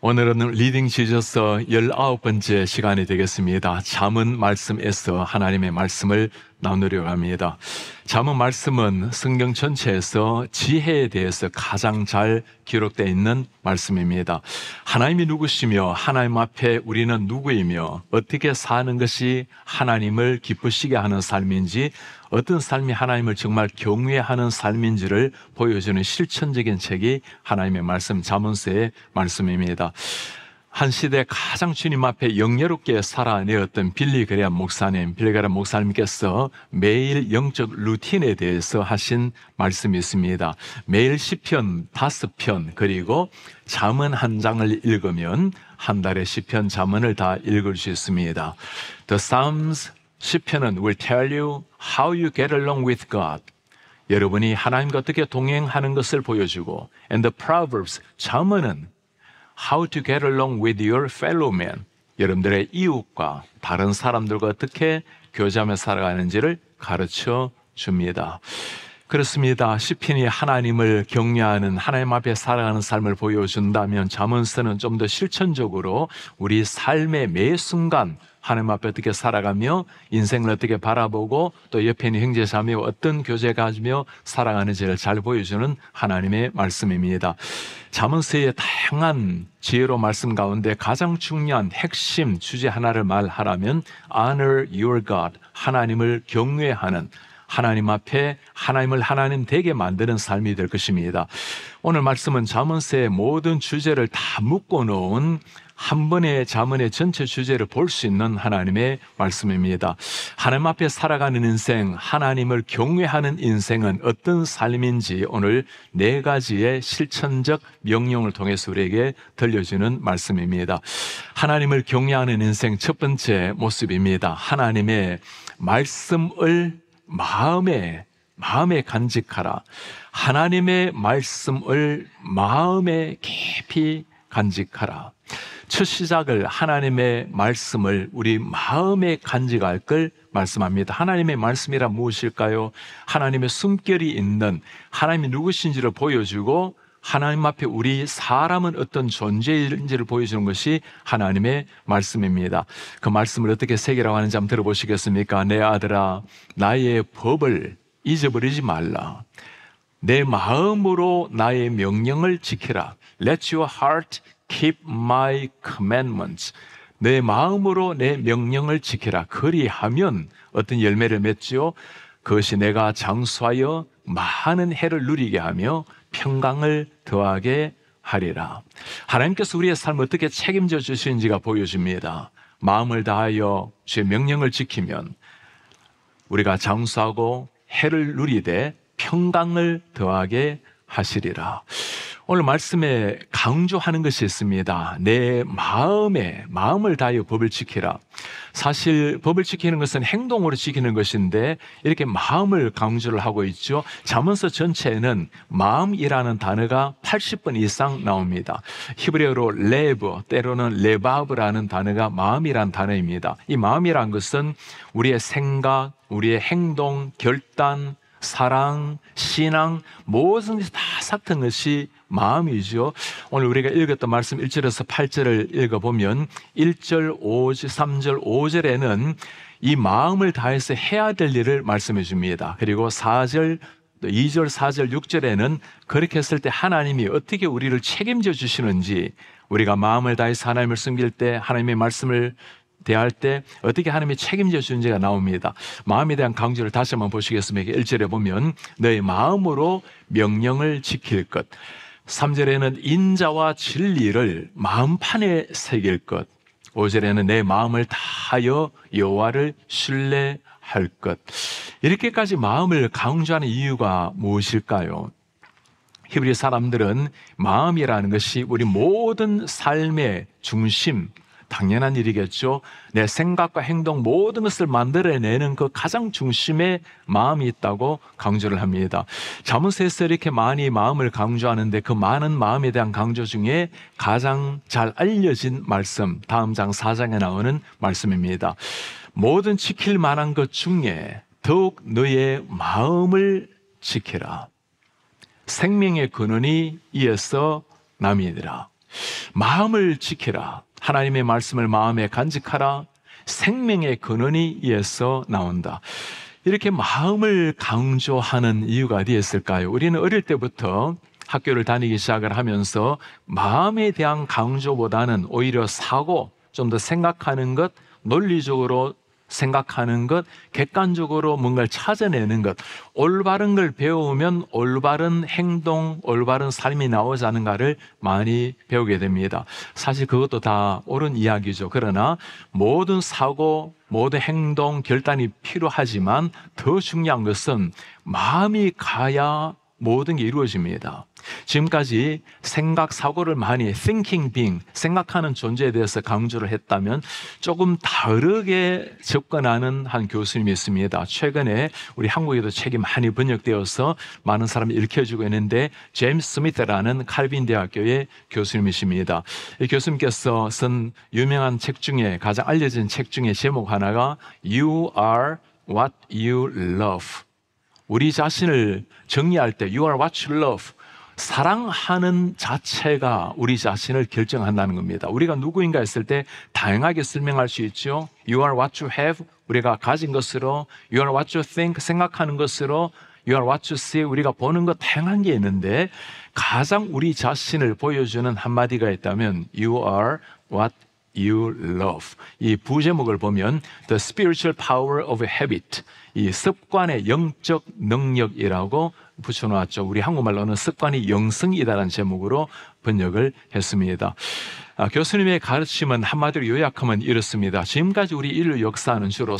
오늘은 리딩 지저서 19번째 시간이 되겠습니다. 잠언 말씀에서 하나님의 말씀을 나누려고 합니다. 잠언 말씀은 성경 전체에서 지혜에 대해서 가장 잘 기록되어 있는 말씀입니다. 하나님이 누구시며 하나님 앞에 우리는 누구이며 어떻게 사는 것이 하나님을 기쁘시게 하는 삶인지, 어떤 삶이 하나님을 정말 경외하는 삶인지를 보여주는 실천적인 책이 하나님의 말씀, 잠언서의 말씀입니다. 한 시대 가장 주님 앞에 영예롭게 살아내었던 빌리 그레암 목사님께서 매일 영적 루틴에 대해서 하신 말씀이 있습니다. 매일 시편 5편 그리고 잠언 한 장을 읽으면 한 달에 시편 잠언을 다 읽을 수 있습니다. The Psalms, 시편은 will tell you how you get along with God. 여러분이 하나님과 어떻게 동행하는 것을 보여주고, and the Proverbs, 잠언은 how to get along with your fellow man. 여러분들의 이웃과 다른 사람들과 어떻게 교제하며 살아가는지를 가르쳐 줍니다. 그렇습니다. 시편이 하나님을 경외하는, 하나님 앞에 살아가는 삶을 보여준다면 잠언서는 좀 더 실천적으로 우리 삶의 매 순간 하나님 앞에 어떻게 살아가며 인생을 어떻게 바라보고 또 옆에 있는 형제자매와 어떤 교제 가지며 살아가는지를 잘 보여주는 하나님의 말씀입니다. 잠언서의 다양한 지혜로 말씀 가운데 가장 중요한 핵심 주제 하나를 말하라면 Honor your God, 하나님을 경외하는, 하나님 앞에 하나님을 하나님 되게 만드는 삶이 될 것입니다. 오늘 말씀은 잠언서의 모든 주제를 다 묶어 놓은 한 번의 잠언의 전체 주제를 볼 수 있는 하나님의 말씀입니다. 하나님 앞에 살아가는 인생, 하나님을 경외하는 인생은 어떤 삶인지 오늘 4가지의 실천적 명령을 통해서 우리에게 들려주는 말씀입니다. 하나님을 경외하는 인생 첫 번째 모습입니다. 하나님의 말씀을 마음에 간직하라. 하나님의 말씀을 마음에 깊이 간직하라. 첫 시작을 하나님의 말씀을 우리 마음에 간직할 걸 말씀합니다. 하나님의 말씀이란 무엇일까요? 하나님의 숨결이 있는, 하나님이 누구신지를 보여주고 하나님 앞에 우리 사람은 어떤 존재인지를 보여주는 것이 하나님의 말씀입니다. 그 말씀을 어떻게 새기라고 하는지 한번 들어보시겠습니까? 내 아들아, 나의 법을 잊어버리지 말라. 내 마음으로 나의 명령을 지키라. Let your heart keep my commandments. 내 마음으로 내 명령을 지키라. 그리하면 어떤 열매를 맺지요? 그것이 내가 장수하여 많은 해를 누리게 하며 평강을 더하게 하리라. 하나님께서 우리의 삶을 어떻게 책임져 주시는지가 보여줍니다. 마음을 다하여 주의 명령을 지키면 우리가 장수하고 해를 누리되 평강을 더하게 하시리라. 오늘 말씀에 강조하는 것이 있습니다. 내 마음을 다하여 법을 지키라. 사실 법을 지키는 것은 행동으로 지키는 것인데 이렇게 마음을 강조를 하고 있죠. 잠언서 전체에는 마음이라는 단어가 80번 이상 나옵니다. 히브리어로 레브, 때로는 레바브라는 단어가 마음이라는 단어입니다. 이 마음이라는 것은 우리의 생각, 우리의 행동, 결단, 사랑, 신앙, 모든 것이 다 삭힌 것이 마음이죠. 오늘 우리가 읽었던 말씀 1절에서 8절을 읽어보면 1절, 5절, 3절, 5절에는 이 마음을 다해서 해야 될 일을 말씀해 줍니다. 그리고 4절, 2절, 4절, 6절에는 그렇게 했을 때 하나님이 어떻게 우리를 책임져 주시는지, 우리가 마음을 다해서 하나님을 섬길 때, 하나님의 말씀을 대할 때 어떻게 하나님이 책임져 주는지가 나옵니다. 마음에 대한 강조를 다시 한번 보시겠습니다. 1절에 보면 너의 마음으로 명령을 지킬 것, 3절에는 인자와 진리를 마음판에 새길 것, 5절에는 내 마음을 다하여 여호와를 신뢰할 것. 이렇게까지 마음을 강조하는 이유가 무엇일까요? 히브리 사람들은 마음이라는 것이 우리 모든 삶의 중심, 당연한 일이겠죠. 내 생각과 행동 모든 것을 만들어내는 그 가장 중심에 마음이 있다고 강조를 합니다. 잠언서에서 이렇게 많이 마음을 강조하는데 그 많은 마음에 대한 강조 중에 가장 잘 알려진 말씀, 다음 장 4장에 나오는 말씀입니다. 모든 지킬 만한 것 중에 더욱 너의 마음을 지키라. 생명의 근원이 이에서 남이니라. 마음을 지키라. 하나님의 말씀을 마음에 간직하라. 생명의 근원이 이에서 나온다. 이렇게 마음을 강조하는 이유가 어디였을까요? 우리는 어릴 때부터 학교를 다니기 시작을 하면서 마음에 대한 강조보다는 오히려 사고, 좀 더 생각하는 것, 논리적으로 생각하는 것, 객관적으로 뭔가를 찾아내는 것, 올바른 걸 배우면 올바른 행동, 올바른 삶이 나오지 않은가를 많이 배우게 됩니다. 사실 그것도 다 옳은 이야기죠. 그러나 모든 사고, 모든 행동, 결단이 필요하지만 더 중요한 것은 마음이 가야 모든 게 이루어집니다. 지금까지 생각, 사고를 많이 thinking being, 생각하는 존재에 대해서 강조를 했다면 조금 다르게 접근하는 한 교수님이 있습니다. 최근에 우리 한국에도 책이 많이 번역되어서 많은 사람이 읽혀주고 있는데 제임스 스미스라는 칼빈 대학교의 교수님이십니다. 이 교수님께서 쓴 유명한 책 중에 가장 알려진 책 중에 제목 하나가 You are what you love. 우리 자신을 정의할 때 You are what you love. 사랑하는 자체가 우리 자신을 결정한다는 겁니다. 우리가 누구인가 했을 때 다양하게 설명할 수 있죠. You are what you have, 우리가 가진 것으로. You are what you think, 생각하는 것으로. You are what you see, 우리가 보는 것 다양한 게 있는데 가장 우리 자신을 보여주는 한마디가 있다면 You are what you love. 이 부제목을 보면 The spiritual power of habit, 이 습관의 영적 능력이라고 붙여놓았죠. 우리 한국말로는 습관이 영성이다라는 제목으로 번역을 했습니다. 교수님의 가르침은 한마디로 요약하면 이렇습니다. 지금까지 우리 인류 역사는 주로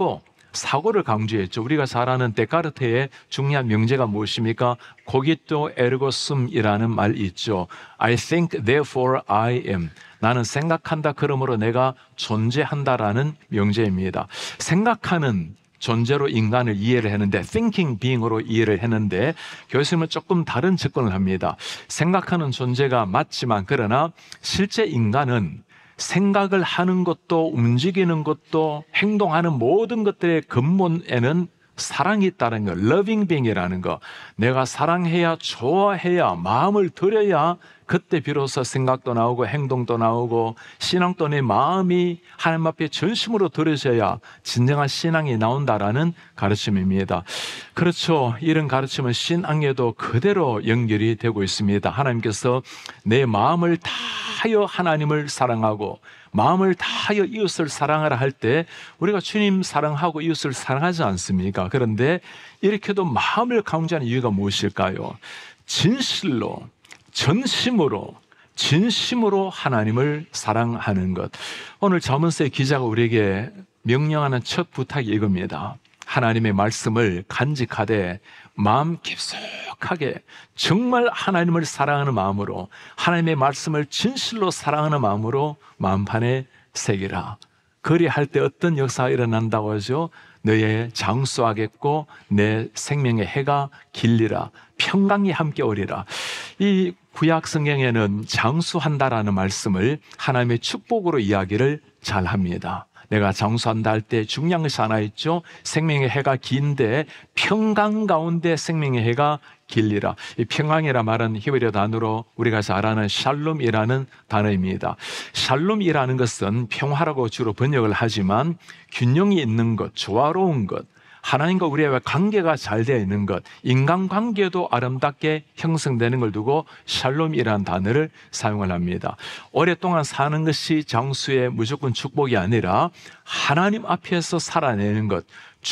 사고를 강조했죠. 우리가 잘 아는 데카르트의 중요한 명제가 무엇입니까? 코기토 에르고 숨이라는 말이 있죠. I think, therefore I am. 나는 생각한다, 그러므로 내가 존재한다라는 명제입니다. 생각하는 존재로 인간을 이해를 했는데 thinking being으로 이해를 했는데 교수님은 조금 다른 접근을 합니다. 생각하는 존재가 맞지만 그러나 실제 인간은 생각을 하는 것도 움직이는 것도 행동하는 모든 것들의 근본에는 사랑이 있다는 거, loving being이라는 거. 내가 사랑해야, 좋아해야, 마음을 들여야 그때 비로소 생각도 나오고 행동도 나오고 신앙도 내 마음이 하나님 앞에 전심으로 들어져야 진정한 신앙이 나온다라는 가르침입니다. 그렇죠. 이런 가르침은 신앙에도 그대로 연결이 되고 있습니다. 하나님께서 내 마음을 다하여 하나님을 사랑하고 마음을 다하여 이웃을 사랑하라 할 때 우리가 주님 사랑하고 이웃을 사랑하지 않습니까? 그런데 이렇게도 마음을 강조하는 이유가 무엇일까요? 진실로, 전심으로, 진심으로 하나님을 사랑하는 것. 오늘 잠언서의 기자가 우리에게 명령하는 첫 부탁이 이겁니다. 하나님의 말씀을 간직하되 마음 깊숙하게 정말 하나님을 사랑하는 마음으로, 하나님의 말씀을 진실로 사랑하는 마음으로 마음판에 새기라. 그리할 때 어떤 역사가 일어난다고 하죠? 너의 장수하겠고 내 생명의 해가 길리라. 평강이 함께 오리라. 이 구약 성경에는 장수한다라는 말씀을 하나님의 축복으로 이야기를 잘 합니다. 내가 장수한다 할 때 중요한 것이 하나 있죠. 생명의 해가 긴데 평강 가운데 생명의 해가 길리라. 이 평강이라 말은 히브리어 단어로 우리가 잘 아는 샬롬이라는 단어입니다. 샬롬이라는 것은 평화라고 주로 번역을 하지만 균형이 있는 것, 조화로운 것, 하나님과 우리의 관계가 잘 되어 있는 것, 인간관계도 아름답게 형성되는 걸 두고 샬롬이라는 단어를 사용을 합니다. 오랫동안 사는 것이 장수의 무조건 축복이 아니라 하나님 앞에서 살아내는 것,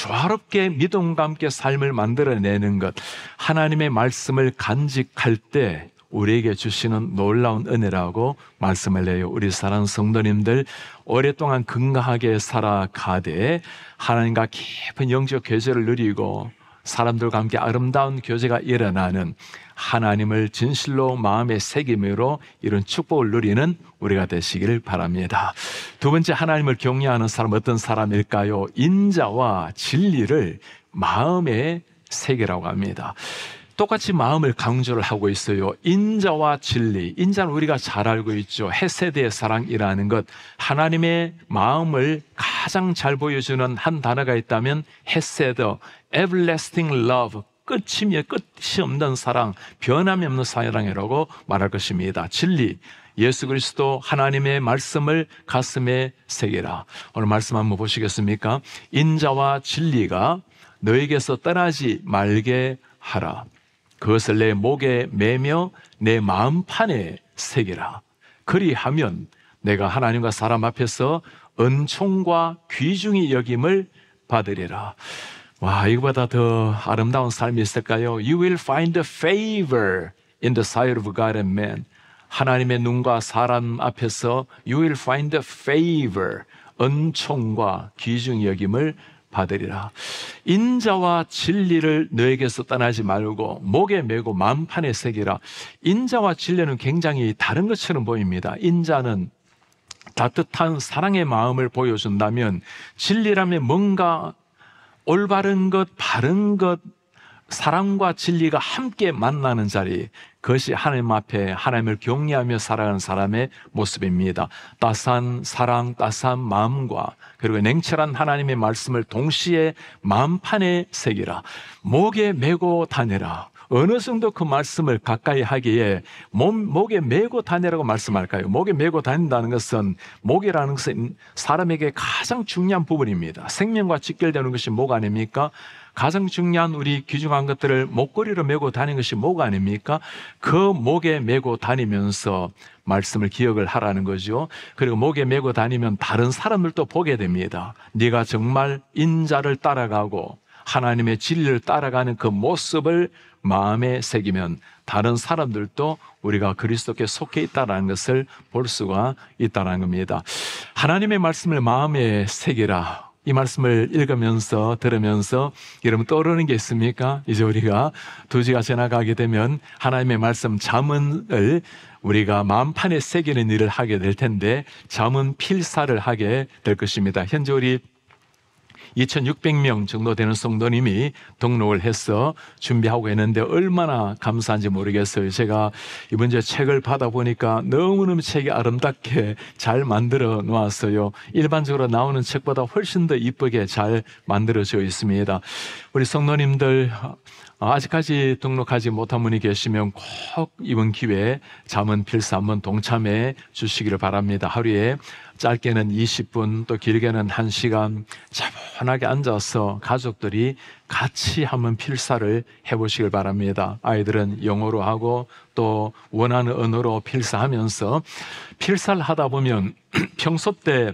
조화롭게 믿음과 함께 삶을 만들어내는 것, 하나님의 말씀을 간직할 때 우리에게 주시는 놀라운 은혜라고 말씀을 해요. 우리 사랑하는 성도님들, 오랫동안 건강하게 살아가되 하나님과 깊은 영적 교제를 누리고 사람들과 함께 아름다운 교제가 일어나는, 하나님을 진실로 마음에 새김으로 이런 축복을 누리는 우리가 되시기를 바랍니다. 두 번째, 하나님을 경외하는 사람 어떤 사람일까요? 인자와 진리를 마음에 새기라고 합니다. 똑같이 마음을 강조를 하고 있어요. 인자와 진리. 인자는 우리가 잘 알고 있죠. 헤세드의 사랑이라는 것. 하나님의 마음을 가장 잘 보여주는 한 단어가 있다면 헤세드, everlasting love. 끝이 없는 사랑, 변함이 없는 사랑이라고 말할 것입니다. 진리. 예수 그리스도 하나님의 말씀을 가슴에 새기라. 오늘 말씀 한번 보시겠습니까? 인자와 진리가 너에게서 떠나지 말게 하라. 그것을 내 목에 매며 내 마음판에 새기라. 그리하면 내가 하나님과 사람 앞에서 은총과 귀중히 여김을 받으리라. 와, 이거보다 더 아름다운 삶이 있을까요? You will find favor in the sight of God and man. 하나님의 눈과 사람 앞에서 You will find favor, 은총과 귀중히 여김을 받으리라. 인자와 진리를 너에게서 떠나지 말고 목에 메고 마음판에 새기라. 인자와 진리는 굉장히 다른 것처럼 보입니다. 인자는 따뜻한 사랑의 마음을 보여준다면, 진리라면 뭔가 올바른 것, 바른 것, 사랑과 진리가 함께 만나는 자리, 그것이 하나님 앞에 하나님을 경외하며 살아가는 사람의 모습입니다. 따스한 사랑, 따스한 마음과 그리고 냉철한 하나님의 말씀을 동시에 마음판에 새기라. 목에 메고 다니라. 어느 정도 그 말씀을 가까이 하기에 목에 메고 다니라고 말씀할까요? 목에 메고 다닌다는 것은, 목이라는 것은 사람에게 가장 중요한 부분입니다. 생명과 직결되는 것이 목 아닙니까? 가장 중요한 우리 귀중한 것들을 목걸이로 메고 다니는 것이 목 아닙니까? 그 목에 메고 다니면서 말씀을 기억을 하라는 거죠. 그리고 목에 메고 다니면 다른 사람들도 보게 됩니다. 네가 정말 인자를 따라가고 하나님의 진리를 따라가는 그 모습을 마음에 새기면 다른 사람들도 우리가 그리스도께 속해 있다는 것을 볼 수가 있다는 겁니다. 하나님의 말씀을 마음에 새기라. 이 말씀을 읽으면서 들으면서 여러분 떠오르는 게 있습니까? 이제 우리가 2주가 지나가게 되면 하나님의 말씀 잠언을 우리가 마음판에 새기는 일을 하게 될 텐데, 잠언 필사를 하게 될 것입니다. 현재 우리 2,600명 정도 되는 성도님이 등록을 해서 준비하고 있는데 얼마나 감사한지 모르겠어요. 제가 이번 주에 책을 받아보니까 너무너무 책이 아름답게 잘 만들어 놓았어요. 일반적으로 나오는 책보다 훨씬 더 이쁘게 잘 만들어져 있습니다. 우리 성도님들 아직까지 등록하지 못한 분이 계시면 꼭 이번 기회에 잠언 필사 한번 동참해 주시기를 바랍니다. 하루에 짧게는 20분, 또 길게는 1시간 차분하게 앉아서 가족들이 같이 한번 필사를 해보시길 바랍니다. 아이들은 영어로 하고 또 원하는 언어로 필사하면서, 필사를 하다 보면 평소 때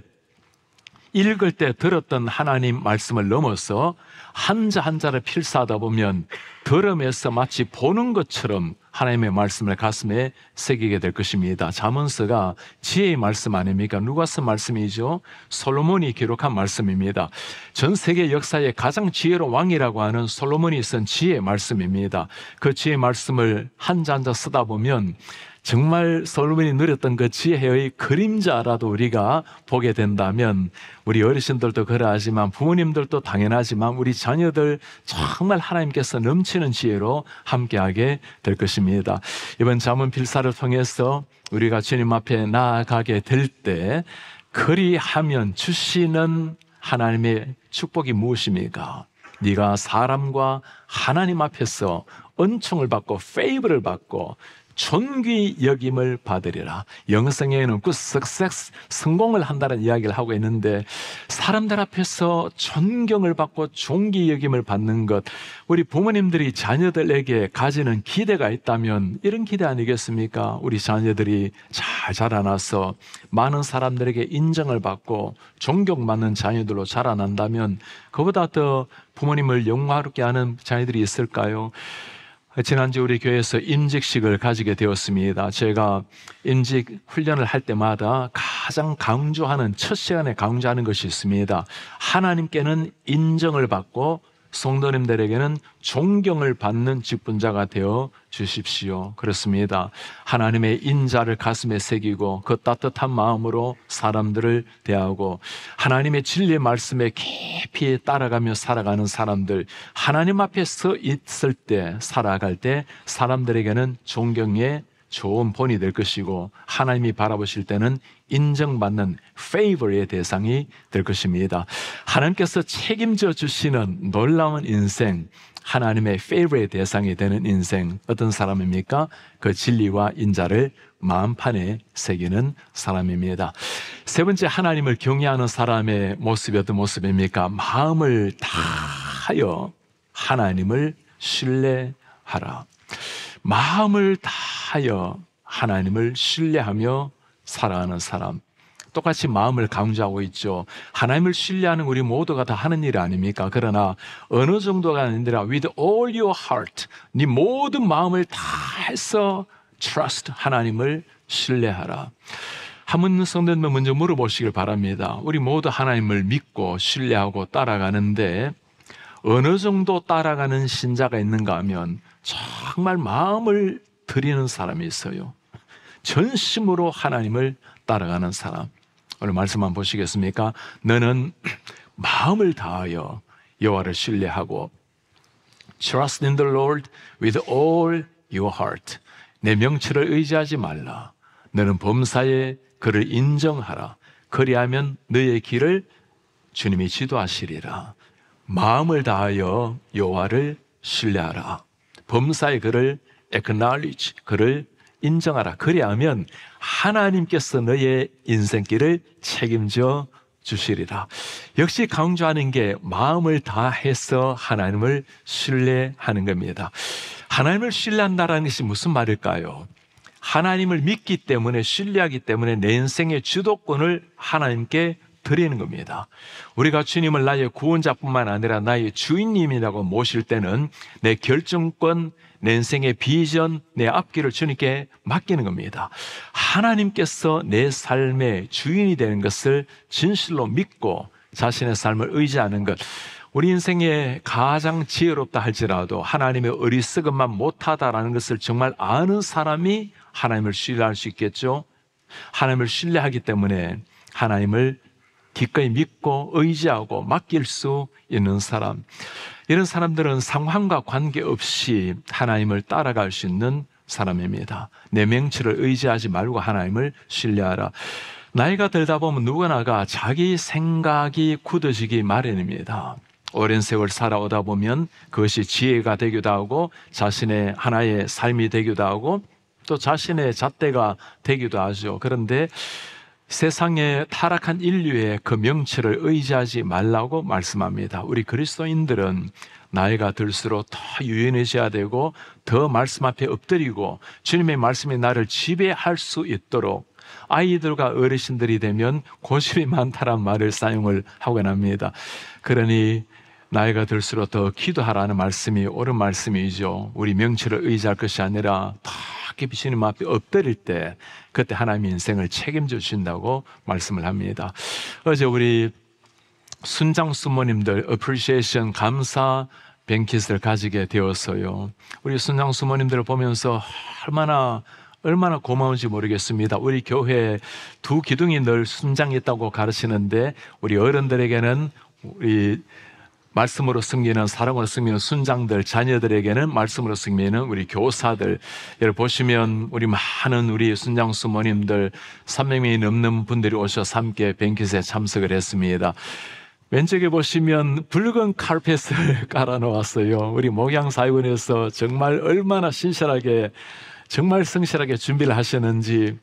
읽을 때 들었던 하나님 말씀을 넘어서 한자 한자를 필사하다 보면 들음에서 마치 보는 것처럼 하나님의 말씀을 가슴에 새기게 될 것입니다. 잠언서가 지혜의 말씀 아닙니까? 누가 쓴 말씀이죠? 솔로몬이 기록한 말씀입니다. 전 세계 역사의 가장 지혜로운 왕이라고 하는 솔로몬이 쓴 지혜의 말씀입니다. 그 지혜의 말씀을 한자 한자 쓰다 보면 정말 솔로몬이 누렸던 그 지혜의 그림자라도 우리가 보게 된다면, 우리 어르신들도 그러하지만 부모님들도 당연하지만 우리 자녀들 정말 하나님께서 넘치는 지혜로 함께하게 될 것입니다. 이번 잠언 필사를 통해서 우리가 주님 앞에 나아가게 될 때 그리하면 주시는 하나님의 축복이 무엇입니까? 네가 사람과 하나님 앞에서 은총을 받고 페이버를 받고 존귀 여김을 받으리라. 영성에는 good success, 성공을 한다는 이야기를 하고 있는데, 사람들 앞에서 존경을 받고 존귀 여김을 받는 것, 우리 부모님들이 자녀들에게 가지는 기대가 있다면 이런 기대 아니겠습니까? 우리 자녀들이 잘 자라나서 많은 사람들에게 인정을 받고 존경받는 자녀들로 자라난다면 그보다 더 부모님을 영화롭게 하는 자녀들이 있을까요? 지난주 우리 교회에서 임직식을 가지게 되었습니다. 제가 임직 훈련을 할 때마다 가장 강조하는, 첫 시간에 강조하는 것이 있습니다. 하나님께는 인정을 받고 성도님들에게는 존경을 받는 직분자가 되어 주십시오. 그렇습니다. 하나님의 인자를 가슴에 새기고 그 따뜻한 마음으로 사람들을 대하고 하나님의 진리의 말씀에 깊이 따라가며 살아가는 사람들, 하나님 앞에 서 있을 때, 살아갈 때 사람들에게는 존경의 좋은 본이 될 것이고 하나님이 바라보실 때는 인정받는 favor의 대상이 될 것입니다. 하나님께서 책임져 주시는 놀라운 인생, 하나님의 favor의 대상이 되는 인생, 어떤 사람입니까? 그 진리와 인자를 마음판에 새기는 사람입니다. 세 번째, 하나님을 경외하는 사람의 모습이 어떤 모습입니까? 마음을 다하여 하나님을 신뢰하라. 마음을 다하여 하나님을 신뢰하며 살아가는 사람. 똑같이 마음을 강조하고 있죠. 하나님을 신뢰하는 우리 모두가 다 하는 일 아닙니까? 그러나 어느 정도가 아니라 with all your heart, 네 모든 마음을 다해서 trust, 하나님을 신뢰하라. 한번 성도님은 먼저 물어보시길 바랍니다. 우리 모두 하나님을 믿고 신뢰하고 따라가는데 어느 정도 따라가는 신자가 있는가 하면 정말 마음을 드리는 사람이 있어요. 전심으로 하나님을 따라가는 사람. 오늘 말씀 한번 보시겠습니까? 너는 마음을 다하여 여호와를 신뢰하고 Trust in the Lord with all your heart. 내 명철을 의지하지 말라. 너는 범사에 그를 인정하라. 그리하면 너의 길을 주님이 지도하시리라. 마음을 다하여 여호와를 신뢰하라. 범사에 그를 acknowledge, 그를 인정하라. 그리하면 하나님께서 너의 인생길을 책임져 주시리라. 역시 강조하는 게 마음을 다해서 하나님을 신뢰하는 겁니다. 하나님을 신뢰한다는 것이 무슨 말일까요? 하나님을 믿기 때문에, 신뢰하기 때문에 내 인생의 주도권을 하나님께 드리는 겁니다. 우리가 주님을 나의 구원자뿐만 아니라 나의 주인님이라고 모실 때는 내 결정권, 내 인생의 비전, 내 앞길을 주님께 맡기는 겁니다. 하나님께서 내 삶의 주인이 되는 것을 진실로 믿고 자신의 삶을 의지하는 것, 우리 인생에 가장 지혜롭다 할지라도 하나님의 어리석음만 못하다라는 것을 정말 아는 사람이 하나님을 신뢰할 수 있겠죠. 하나님을 신뢰하기 때문에 하나님을 기꺼이 믿고 의지하고 맡길 수 있는 사람, 이런 사람들은 상황과 관계없이 하나님을 따라갈 수 있는 사람입니다. 내 명치를 의지하지 말고 하나님을 신뢰하라. 나이가 들다 보면 누구나가 자기 생각이 굳어지기 마련입니다. 오랜 세월 살아오다 보면 그것이 지혜가 되기도 하고 자신의 하나의 삶이 되기도 하고 또 자신의 잣대가 되기도 하죠. 그런데 세상에 타락한 인류의 그 명철을 의지하지 말라고 말씀합니다. 우리 그리스도인들은 나이가 들수록 더 유연해져야 되고 더 말씀 앞에 엎드리고 주님의 말씀이 나를 지배할 수 있도록, 아이들과 어르신들이 되면 고집이 많다란 말을 사용을 하곤 합니다. 그러니 나이가 들수록 더 기도하라는 말씀이 옳은 말씀이죠. 우리 명철을 의지할 것이 아니라 더 깊이 주님 앞에 엎드릴 때 그때 하나님의 인생을 책임져 주신다고 말씀을 합니다. 어제 우리 순장 수모님들 appreciation, 감사 뱅킷을 가지게 되었어요. 우리 순장 수모님들을 보면서 얼마나 고마운지 모르겠습니다. 우리 교회에 두 기둥이 늘 순장이 있다고 가르치는데 우리 어른들에게는 우리 말씀으로 섬기는, 사랑으로 섬기는 순장들, 자녀들에게는 말씀으로 섬기는 우리 교사들. 여러분 보시면 우리 많은 우리 순장 수모님들 300명이 넘는 분들이 오셔서 함께 뱅킷에 참석을 했습니다. 왼쪽에 보시면 붉은 카펫을 깔아 놓았어요. 우리 목양사역원에서 정말 얼마나 신실하게, 정말 성실하게 준비를 하셨는지.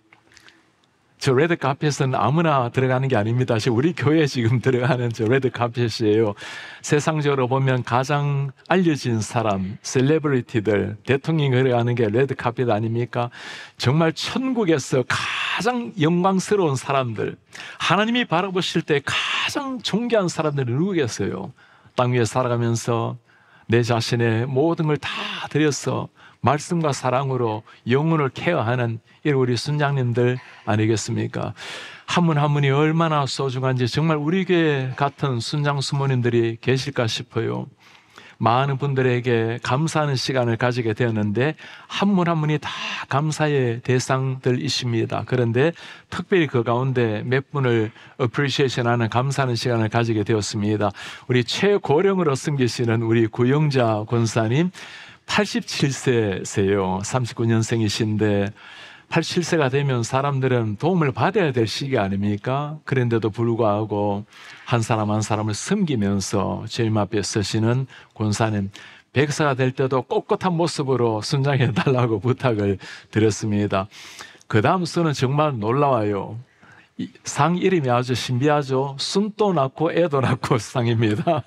저 레드 카펫은 아무나 들어가는 게 아닙니다. 우리 교회에 지금 들어가는 저 레드 카펫이에요. 세상적으로 보면 가장 알려진 사람, 셀레브리티들, 대통령이 들어가는 게 레드 카펫 아닙니까? 정말 천국에서 가장 영광스러운 사람들, 하나님이 바라보실 때 가장 존귀한 사람들이 누구겠어요? 땅 위에 살아가면서 내 자신의 모든 걸 다 드려서 말씀과 사랑으로 영혼을 케어하는 우리 순장님들 아니겠습니까? 한 분 한 분이 얼마나 소중한지 정말 우리 교회 같은 순장 수모님들이 계실까 싶어요. 많은 분들에게 감사하는 시간을 가지게 되었는데 한 분 한 분이 다 감사의 대상들이십니다. 그런데 특별히 그 가운데 몇 분을 appreciation하는, 감사하는 시간을 가지게 되었습니다. 우리 최고령으로 섬기시는 우리 구영자 권사님, 87세세요. 39년생이신데 87세가 되면 사람들은 도움을 받아야 될 시기 아닙니까? 그런데도 불구하고 한 사람 한 사람을 섬기면서 주님 앞에 서시는 권사님, 100세가 될 때도 꼿꼿한 모습으로 순장해 달라고 부탁을 드렸습니다. 그 다음 수는 정말 놀라워요. 상 이름이 아주 신비하죠. 순도 낳고 애도 낳고 상입니다.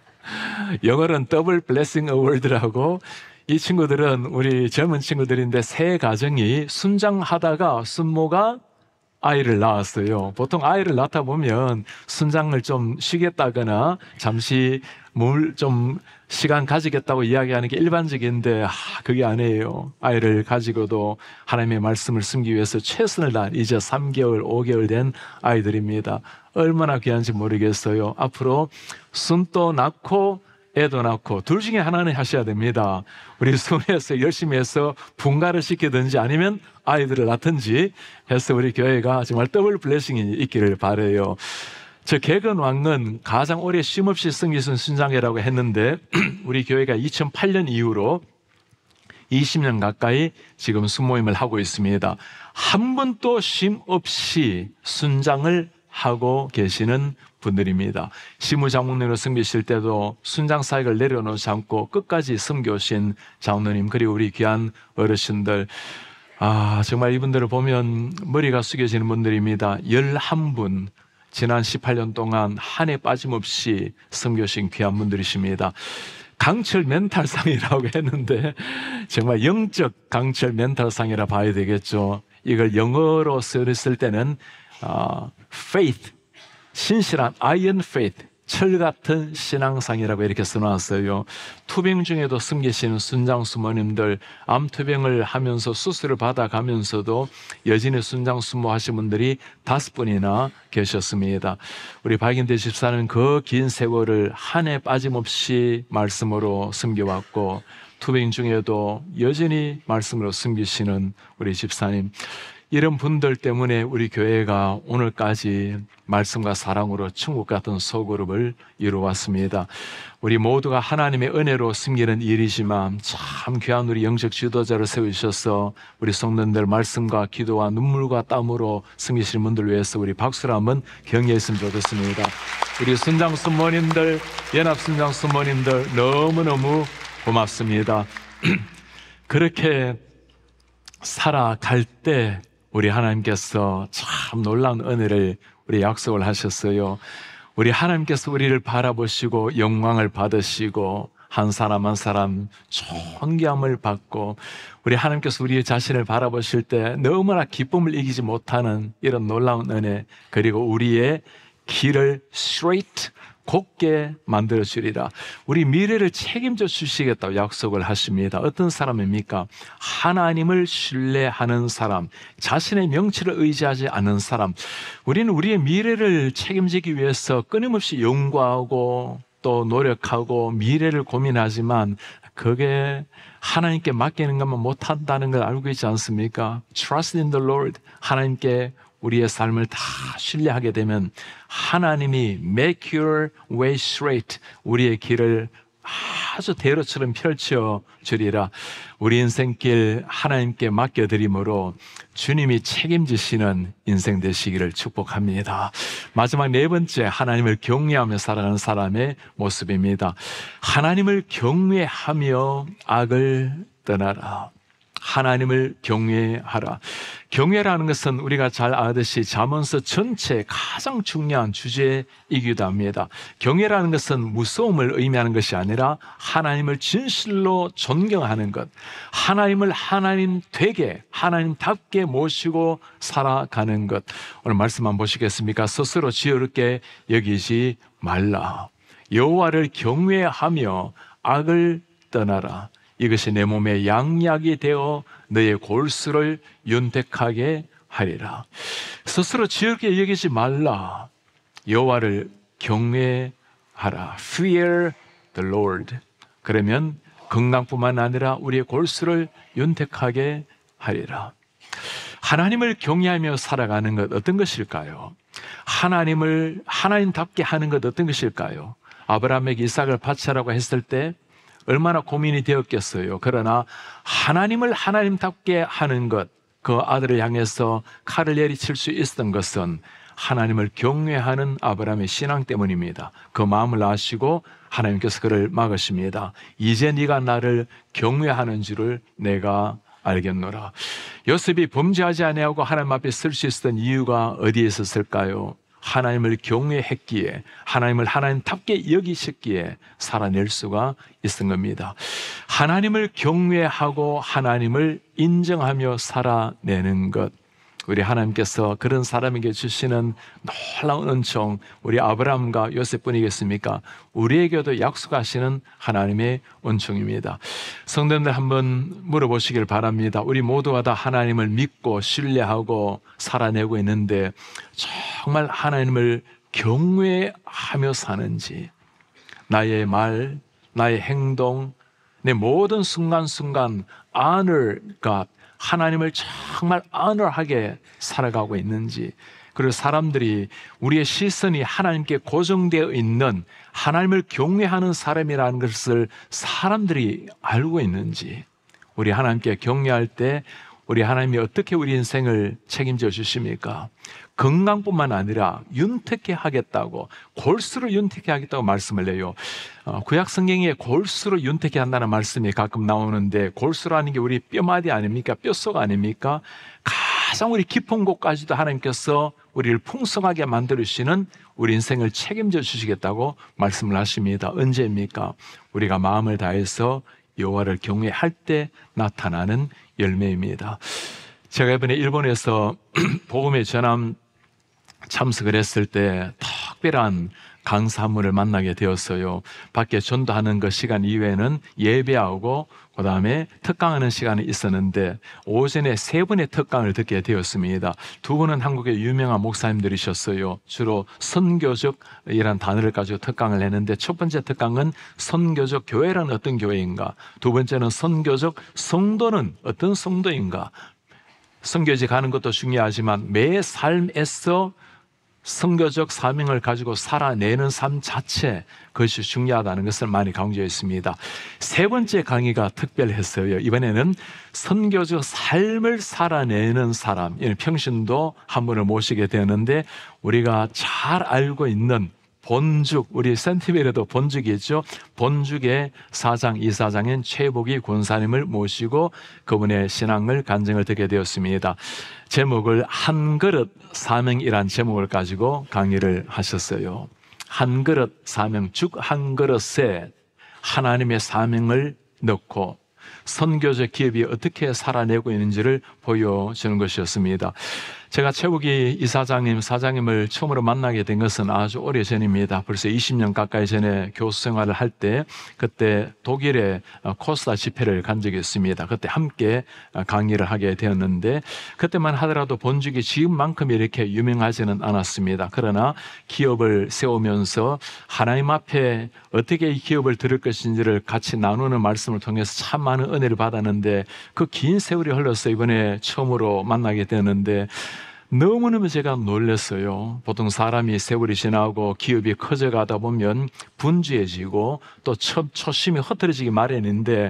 영어로는 더블 블레싱 어워드라고, 이 친구들은 우리 젊은 친구들인데 새 가정이 순장하다가 순모가 아이를 낳았어요. 보통 아이를 낳다 보면 순장을 좀 쉬겠다거나 잠시 좀 시간 가지겠다고 이야기하는 게 일반적인데 그게 아니에요. 아이를 가지고도 하나님의 말씀을 숨기기 위해서 최선을 다한 이제 3개월, 5개월 된 아이들입니다. 얼마나 귀한지 모르겠어요. 앞으로 순도 낳고 애도 낳고 둘 중에 하나는 하셔야 됩니다. 우리 순회에서 열심히 해서 분가를 시키든지 아니면 아이들을 낳든지 해서 우리 교회가 정말 더블 블레싱이 있기를 바라요. 저 개건왕은 가장 오래 쉼없이 섬기신 순장회라고 했는데 우리 교회가 2008년 이후로 20년 가까이 지금 순모임을 하고 있습니다. 한 번도 쉼 없이 순장을 하고 계시는 분들입니다. 시무장로님으로 섬기실 때도 순장 사역을 내려놓지 않고 끝까지 섬겨오신 장로님, 그리고 우리 귀한 어르신들, 정말 이분들을 보면 머리가 숙여지는 분들입니다. 11분 지난 18년 동안 한 해 빠짐없이 섬겨오신 귀한 분들이십니다. 강철 멘탈상이라고 했는데 정말 영적 강철 멘탈상이라 봐야 되겠죠. 이걸 영어로 썼을 때는 faith, 신실한 iron faith, 철 같은 신앙상이라고 이렇게 써놨어요. 투병 중에도 섬기시는 순장 수모님들, 암투병을 하면서 수술을 받아가면서도 여전히 순장 수모하신 분들이 5분이나 계셨습니다. 우리 박인대 집사는 그 긴 세월을 한 해 빠짐없이 말씀으로 섬겨왔고 투병 중에도 여전히 말씀으로 섬기시는 우리 집사님, 이런 분들 때문에 우리 교회가 오늘까지 말씀과 사랑으로 천국 같은 소그룹을 이루어왔습니다. 우리 모두가 하나님의 은혜로 섬기는 일이지만 참 귀한 우리 영적 지도자를 세우셔서 우리 성도들 말씀과 기도와 눈물과 땀으로 섬기시는 분들 위해서 우리 박수를 한번 격려했으면 좋겠습니다. 우리 순장 순모님들, 연합 순장 순모님들 너무너무 고맙습니다. 그렇게 살아갈 때 우리 하나님께서 참 놀라운 은혜를 우리 약속을 하셨어요. 우리 하나님께서 우리를 바라보시고 영광을 받으시고 한 사람 한 사람 존귀함을 받고 우리 하나님께서 우리 자신을 바라보실 때 너무나 기쁨을 이기지 못하는 이런 놀라운 은혜, 그리고 우리의 길을 straight, 곧게 만들어 주리라. 우리 미래를 책임져 주시겠다고 약속을 하십니다. 어떤 사람입니까? 하나님을 신뢰하는 사람, 자신의 명치를 의지하지 않는 사람. 우리는 우리의 미래를 책임지기 위해서 끊임없이 연구하고 또 노력하고 미래를 고민하지만 그게 하나님께 맡기는 것만 못한다는 걸 알고 있지 않습니까? Trust in the Lord. 하나님께 우리의 삶을 다 신뢰하게 되면 하나님이 make your way straight, 우리의 길을 아주 대로처럼 펼쳐 주리라. 우리 인생길 하나님께 맡겨드림으로 주님이 책임지시는 인생 되시기를 축복합니다. 마지막 네 번째, 하나님을 경외하며 살아가는 사람의 모습입니다. 하나님을 경외하며 악을 떠나라. 하나님을 경외하라. 경외라는 것은 우리가 잘 아듯이 잠언서 전체 가장 중요한 주제이기도 합니다. 경외라는 것은 무서움을 의미하는 것이 아니라 하나님을 진실로 존경하는 것, 하나님을 하나님 되게, 하나님답게 모시고 살아가는 것. 오늘 말씀 한번 보시겠습니까? 스스로 지혜롭게 여기지 말라. 여호와를 경외하며 악을 떠나라. 이것이 내 몸에 양약이 되어 너의 골수를 윤택하게 하리라. 스스로 지혜롭게 여기지 말라. 여호와를 경외하라. Fear the Lord. 그러면 건강뿐만 아니라 우리의 골수를 윤택하게 하리라. 하나님을 경외하며 살아가는 것 어떤 것일까요? 하나님을 하나님답게 하는 것 어떤 것일까요? 아브라함에게 이삭을 바치라고 했을 때 얼마나 고민이 되었겠어요. 그러나 하나님을 하나님답게 하는 것, 그 아들을 향해서 칼을 내리칠 수 있었던 것은 하나님을 경외하는 아브라함의 신앙 때문입니다. 그 마음을 아시고 하나님께서 그를 막으십니다. 이제 네가 나를 경외하는 줄을 내가 알겠노라. 요셉이 범죄하지 아니하고 하나님 앞에 설 수 있었던 이유가 어디에 있었을까요? 하나님을 경외했기에, 하나님을 하나님답게 여기셨기에 살아낼 수가 있었던 겁니다. 하나님을 경외하고 하나님을 인정하며 살아내는 것, 우리 하나님께서 그런 사람에게 주시는 놀라운 은총, 우리 아브라함과 요셉뿐이겠습니까? 우리에게도 약속하시는 하나님의 은총입니다. 성도님들 한번 물어보시길 바랍니다. 우리 모두가 다 하나님을 믿고 신뢰하고 살아내고 있는데 정말 하나님을 경외하며 사는지, 나의 말, 나의 행동, 내 모든 순간순간 honor God, 하나님을 정말 honor하게 살아가고 있는지, 그리고 사람들이 우리의 시선이 하나님께 고정되어 있는 하나님을 경외하는 사람이라는 것을 사람들이 알고 있는지, 우리 하나님께 경외할 때 우리 하나님이 어떻게 우리 인생을 책임져 주십니까? 건강뿐만 아니라 윤택해 하겠다고, 골수로 윤택해 하겠다고 말씀을 해요. 구약 성경에 골수로 윤택해 한다는 말씀이 가끔 나오는데, 골수라는 게 우리 뼈마디 아닙니까? 뼛속 아닙니까? 가장 우리 깊은 곳까지도 하나님께서 우리를 풍성하게 만들으시는 우리 인생을 책임져 주시겠다고 말씀을 하십니다. 언제입니까? 우리가 마음을 다해서 여호와를 경외할 때 나타나는 열매입니다. 제가 이번에 일본에서 복음의 전함 참석을 했을 때 특별한 강사 한 분을 만나게 되었어요. 밖에 전도하는 그 시간 이외에는 예배하고 그 다음에 특강하는 시간이 있었는데 오전에 3분의 특강을 듣게 되었습니다. 2분은 한국의 유명한 목사님들이셨어요. 주로 선교적이라는 단어를 가지고 특강을 했는데, 첫 번째 특강은 선교적 교회란 어떤 교회인가, 두 번째는 선교적 성도는 어떤 성도인가. 선교지 가는 것도 중요하지만 매 삶에서 선교적 사명을 가지고 살아내는 삶 자체, 그것이 중요하다는 것을 많이 강조했습니다. 3번째 강의가 특별했어요. 이번에는 선교적 삶을 살아내는 사람, 평신도 한 분을 모시게 되었는데, 우리가 잘 알고 있는 본죽, 우리 센티베르도 본죽이죠. 본죽의 사장, 이사장인 최복희 권사님을 모시고 그분의 신앙을 간증을 듣게 되었습니다. 제목을 한 그릇 사명이란 제목을 가지고 강의를 하셨어요. 한 그릇 사명, 죽 한 그릇에 하나님의 사명을 넣고 선교적 기업이 어떻게 살아내고 있는지를 보여주는 것이었습니다. 제가 최국이 이사장님, 사장님을 처음으로 만나게 된 것은 아주 오래전입니다. 벌써 20년 가까이 전에 교수 생활을 할 때, 그때 독일에 코스타 집회를 간 적이 있습니다. 그때 함께 강의를 하게 되었는데, 그때만 하더라도 본죽이 지금만큼 이렇게 유명하지는 않았습니다. 그러나 기업을 세우면서 하나님 앞에 어떻게 이 기업을 들을 것인지를 같이 나누는 말씀을 통해서 참 많은 은혜를 받았는데, 그 긴 세월이 흘러서 이번에 처음으로 만나게 되었는데 너무너무 제가 놀랐어요. 보통 사람이 세월이 지나고 기업이 커져가다 보면 분주해지고 또 초심이 흐트러지기 마련인데,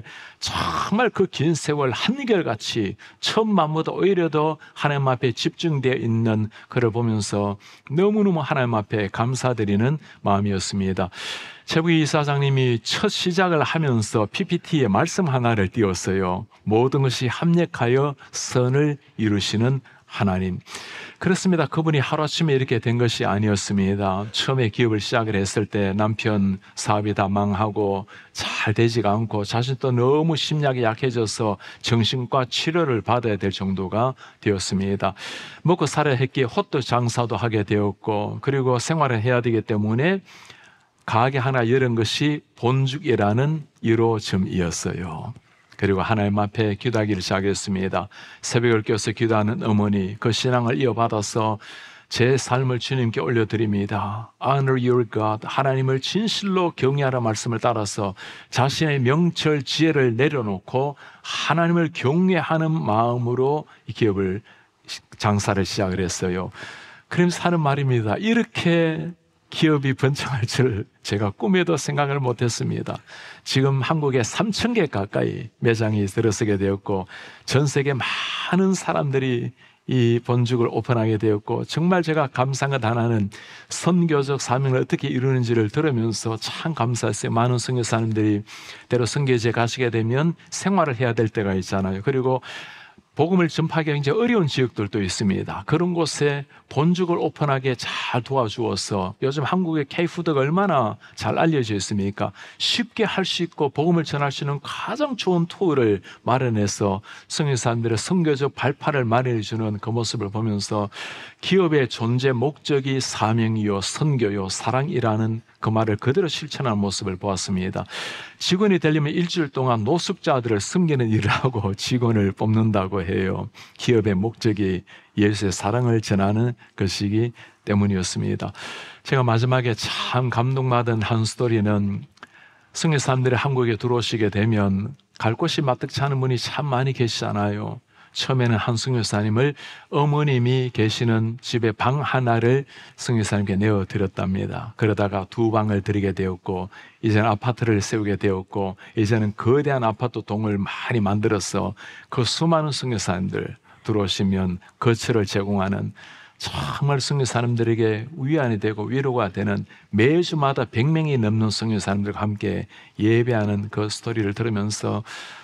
정말 그 긴 세월 한결같이 처음만보다 오히려 더 하나님 앞에 집중되어 있는 그를 보면서 너무너무 하나님 앞에 감사드리는 마음이었습니다. 최국희 이사장님이 첫 시작을 하면서 PPT에 말씀 하나를 띄웠어요. 모든 것이 합력하여 선을 이루시는 하나님. 그렇습니다. 그분이 하루아침에 이렇게 된 것이 아니었습니다. 처음에 기업을 시작을 했을 때 남편 사업이 다 망하고 잘 되지가 않고 자신도 너무 심리학이 약해져서 정신과 치료를 받아야 될 정도가 되었습니다. 먹고 살아야 했기에 헛도 장사도 하게 되었고, 그리고 생활을 해야 되기 때문에 가게 하나 열은 것이 본죽이라는 1호점이었어요. 그리고 하나님 앞에 기도하기를 시작했습니다. 새벽을 깨어서 기도하는 어머니, 그 신앙을 이어받아서 제 삶을 주님께 올려드립니다. Honor your God, 하나님을 진실로 경외하라 말씀을 따라서 자신의 명철 지혜를 내려놓고 하나님을 경외하는 마음으로 이 장사를 시작을 했어요. 그러면서 하는 말입니다. 이렇게 기업이 번창할 줄 제가 꿈에도 생각을 못했습니다. 지금 한국에 3,000개 가까이 매장이 들어서게 되었고 전 세계 많은 사람들이 이 본죽을 오픈하게 되었고 정말 제가 감사한 것 하나는 선교적 사명을 어떻게 이루는지를 들으면서 참 감사했어요. 많은 선교사님들이 때로 선교지에 가시게 되면 생활을 해야 될 때가 있잖아요. 그리고 복음을 전파하기 굉장히 어려운 지역들도 있습니다. 그런 곳에 본죽을 오픈하게 잘 도와주어서 요즘 한국의 K푸드가 얼마나 잘 알려져 있습니까? 쉽게 할 수 있고 복음을 전할 수 있는 가장 좋은 툴을 마련해서 선교사님들의 선교적 발판을 마련해 주는 그 모습을 보면서 기업의 존재 목적이 사명이요 선교요 사랑이라는 그 말을 그대로 실천하는 모습을 보았습니다. 직원이 되려면 일주일 동안 노숙자들을 섬기는 일을 하고 직원을 뽑는다고 해요. 기업의 목적이 예수의 사랑을 전하는 것이기 때문이었습니다. 제가 마지막에 참 감동받은 한 스토리는 선교사님들이 한국에 들어오시게 되면 갈 곳이 마땅치 않은 분이 참 많이 계시잖아요. 처음에는 한 선교사님을 어머님이 계시는 집에 방 하나를 선교사님께 내어드렸답니다. 그러다가 2방을 드리게 되었고 이제는 아파트를 세우게 되었고 이제는 거대한 아파트 동을 많이 만들어서 그 수많은 선교사님들 들어오시면 거처를 제공하는 정말 선교사님들에게 위안이 되고 위로가 되는 매주마다 100명이 넘는 선교사님들과 함께 예배하는 그 스토리를 들으면서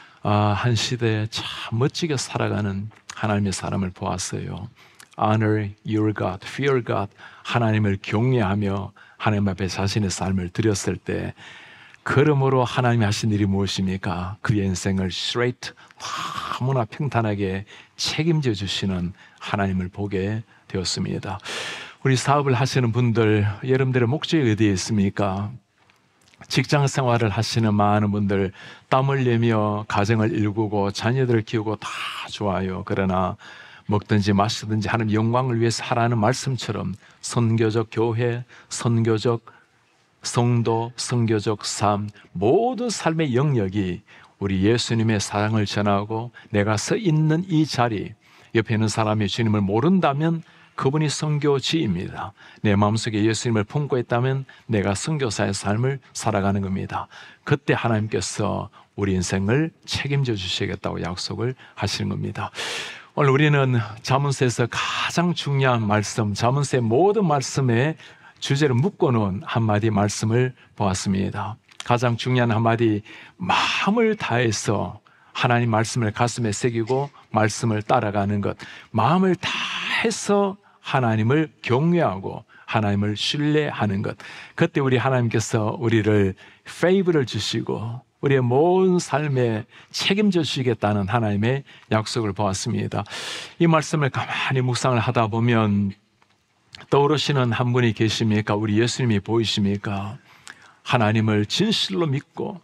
한 시대에 참 멋지게 살아가는 하나님의 사람을 보았어요. Honor your God, fear God. 하나님을 경외하며 하나님 앞에 자신의 삶을 드렸을 때 그러므로 하나님이 하신 일이 무엇입니까? 그의 인생을 straight, 너무나 평탄하게 책임져 주시는 하나님을 보게 되었습니다. 우리 사업을 하시는 분들, 여러분들의 목적이 어디에 있습니까? 직장 생활을 하시는 많은 분들 땀 흘리며 가정을 일구고 자녀들을 키우고 다 좋아요. 그러나 먹든지 마시든지 하나님 영광을 위해서 하라는 말씀처럼 선교적 교회, 선교적 성도, 선교적 삶, 모든 삶의 영역이 우리 예수님의 사랑을 전하고 내가 서 있는 이 자리, 옆에 있는 사람이 주님을 모른다면 그분이 선교지입니다. 내 마음속에 예수님을 품고 있다면 내가 선교사의 삶을 살아가는 겁니다. 그때 하나님께서 우리 인생을 책임져 주시겠다고 약속을 하시는 겁니다. 오늘 우리는 잠언서에서 가장 중요한 말씀, 잠언서의 모든 말씀에 주제를 묶어놓은 한마디 말씀을 보았습니다. 가장 중요한 한마디, 마음을 다해서 하나님 말씀을 가슴에 새기고 말씀을 따라가는 것, 마음을 다해서 하나님을 경외하고 하나님을 신뢰하는 것. 그때 우리 하나님께서 우리를 페이버를 주시고 우리의 모든 삶에 책임져 주시겠다는 하나님의 약속을 보았습니다. 이 말씀을 가만히 묵상을 하다 보면 떠오르시는 한 분이 계십니까? 우리 예수님이 보이십니까? 하나님을 진실로 믿고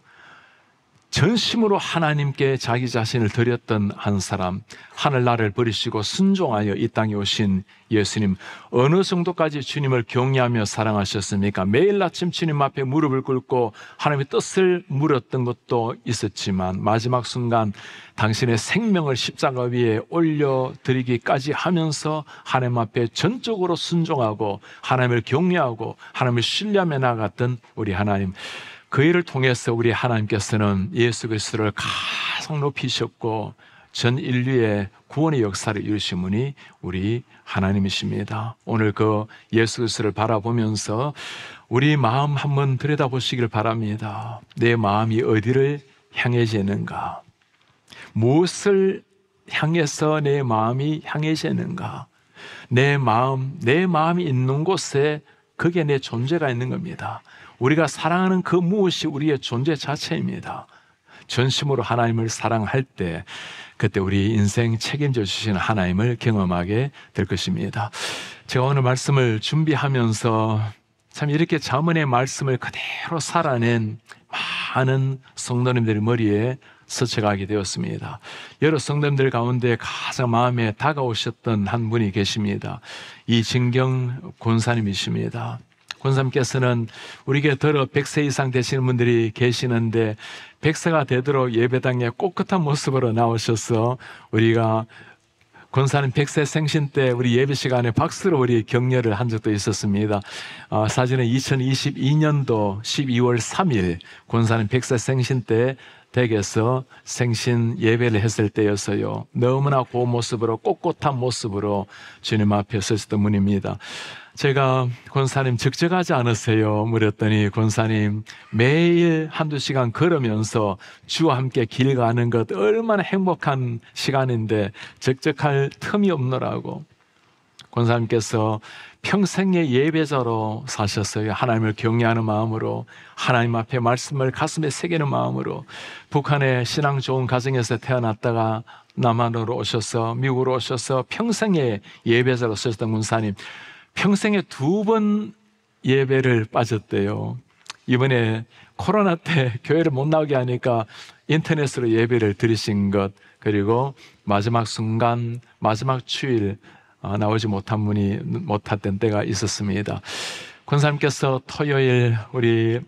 전심으로 하나님께 자기 자신을 드렸던 한 사람, 하늘나라를 버리시고 순종하여 이 땅에 오신 예수님, 어느 정도까지 주님을 경외하며 사랑하셨습니까? 매일 아침 주님 앞에 무릎을 꿇고 하나님의 뜻을 물었던 것도 있었지만 마지막 순간 당신의 생명을 십자가 위에 올려드리기까지 하면서 하나님 앞에 전적으로 순종하고 하나님을 경외하고 하나님을 신뢰하며 나아갔던 우리 하나님, 그 일을 통해서 우리 하나님께서는 예수 그리스도를 가장 높이셨고 전 인류의 구원의 역사를 이루신 분이 우리 하나님이십니다. 오늘 그 예수 그리스도를 바라보면서 우리 마음 한번 들여다보시길 바랍니다. 내 마음이 어디를 향해져 있는가? 무엇을 향해서 내 마음이 향해져 있는가? 내 마음이 있는 곳에 그게 내 존재가 있는 겁니다. 우리가 사랑하는 그 무엇이 우리의 존재 자체입니다. 전심으로 하나님을 사랑할 때 그때 우리 인생 책임져 주시는 하나님을 경험하게 될 것입니다. 제가 오늘 말씀을 준비하면서 참 이렇게 잠언의 말씀을 그대로 살아낸 많은 성도님들의 머리에 스쳐가게 되었습니다. 여러 성도님들 가운데 가장 마음에 다가오셨던 한 분이 계십니다. 이진경 권사님이십니다. 권사님께서는 우리에게 들어 100세 이상 되시는 분들이 계시는데 100세가 되도록 예배당에 꼿꼿한 모습으로 나오셔서 우리가 권사님 100세 생신 때 우리 예배 시간에 박수로 우리 격려를 한 적도 있었습니다. 사진은 2022년도 12월 3일 권사님 100세 생신 때 댁에서 생신 예배를 했을 때였어요. 너무나 고운 모습으로 꼿꼿한 모습으로 주님 앞에 서셨던 분입니다. 제가 권사님 적적하지 않으세요? 물었더니 권사님 매일 한두 시간 걸으면서 주와 함께 길 가는 것 얼마나 행복한 시간인데 적적할 틈이 없노라고. 권사님께서 평생의 예배자로 사셨어요. 하나님을 경외하는 마음으로, 하나님 앞에 말씀을 가슴에 새기는 마음으로. 북한의 신앙 좋은 가정에서 태어났다가 남한으로 오셔서, 미국으로 오셔서 평생의 예배자로 쓰셨던 권사님, 평생에 2번 예배를 빠졌대요. 이번에 코로나 때 교회를 못 나오게 하니까 인터넷으로 예배를 드리신 것, 그리고 마지막 순간, 마지막 주일 나오지 못했던 때가 있었습니다. 권사님께서 토요일 우리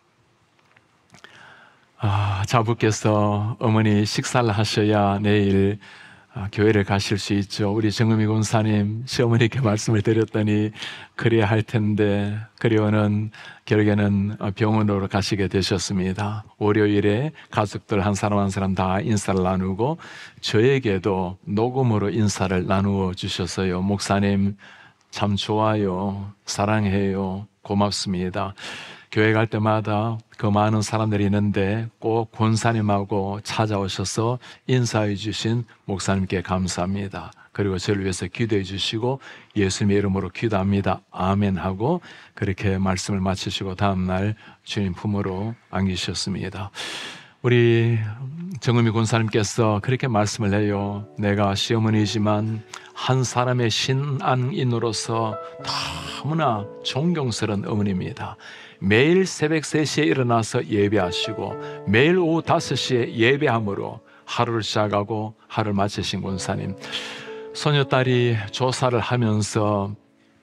자부께서 어머니 식사를 하셔야 내일 교회를 가실 수 있죠. 우리 정음이 권사님 시어머니께 말씀을 드렸더니 그래야 할 텐데 그리고는 결국에는 병원으로 가시게 되셨습니다. 월요일에 가족들 한 사람 한 사람 다 인사를 나누고 저에게도 녹음으로 인사를 나누어 주셨어요. 목사님 참 좋아요, 사랑해요, 고맙습니다. 교회 갈 때마다 그 많은 사람들이 있는데 꼭 권사님하고 찾아오셔서 인사해 주신 목사님께 감사합니다. 그리고 저를 위해서 기도해 주시고 예수님의 이름으로 기도합니다. 아멘 하고 그렇게 말씀을 마치시고 다음날 주님 품으로 안기셨습니다. 우리 정음이 권사님께서 그렇게 말씀을 해요. 내가 시어머니지만 한 사람의 신앙인으로서 너무나 존경스러운 어머니입니다. 매일 새벽 3시에 일어나서 예배하시고 매일 오후 5시에 예배함으로 하루를 시작하고 하루를 마치신 권사님, 소녀딸이 조사를 하면서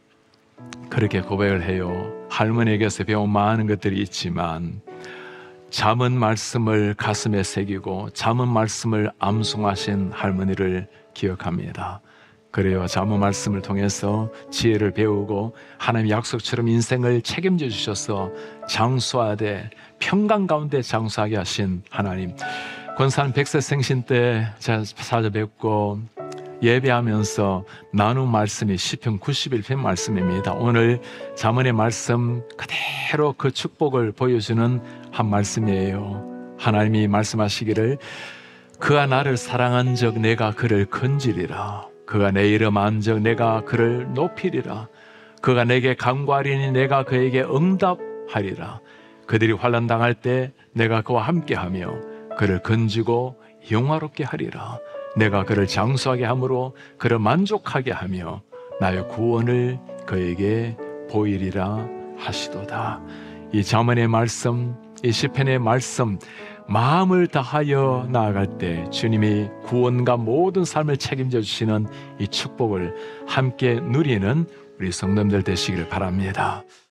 그렇게 고백을 해요. 할머니에게서 배운 많은 것들이 있지만 잠언 말씀을 가슴에 새기고 잠언 말씀을 암송하신 할머니를 기억합니다. 그래요. 잠언 말씀을 통해서 지혜를 배우고 하나님 약속처럼 인생을 책임져 주셔서 장수하되 평강 가운데 장수하게 하신 하나님, 권사님 100세 생신 때 제가 찾아뵙고 예배하면서 나눈 말씀이 시편 91편 말씀입니다. 오늘 잠언의 말씀 그대로 그 축복을 보여주는 한 말씀이에요. 하나님이 말씀하시기를 그가 나를 사랑한 적 내가 그를 건지리라. 그가 내 이름 안 적 내가 그를 높이리라. 그가 내게 간구하리니 내가 그에게 응답하리라. 그들이 환난 당할 때 내가 그와 함께하며 그를 건지고 영화롭게 하리라. 내가 그를 장수하게 함으로 그를 만족하게 하며 나의 구원을 그에게 보이리라 하시도다. 이 잠언의 말씀, 이 시편의 말씀, 마음을 다하여 나아갈 때 주님이 구원과 모든 삶을 책임져 주시는 이 축복을 함께 누리는 우리 성도님들 되시기를 바랍니다.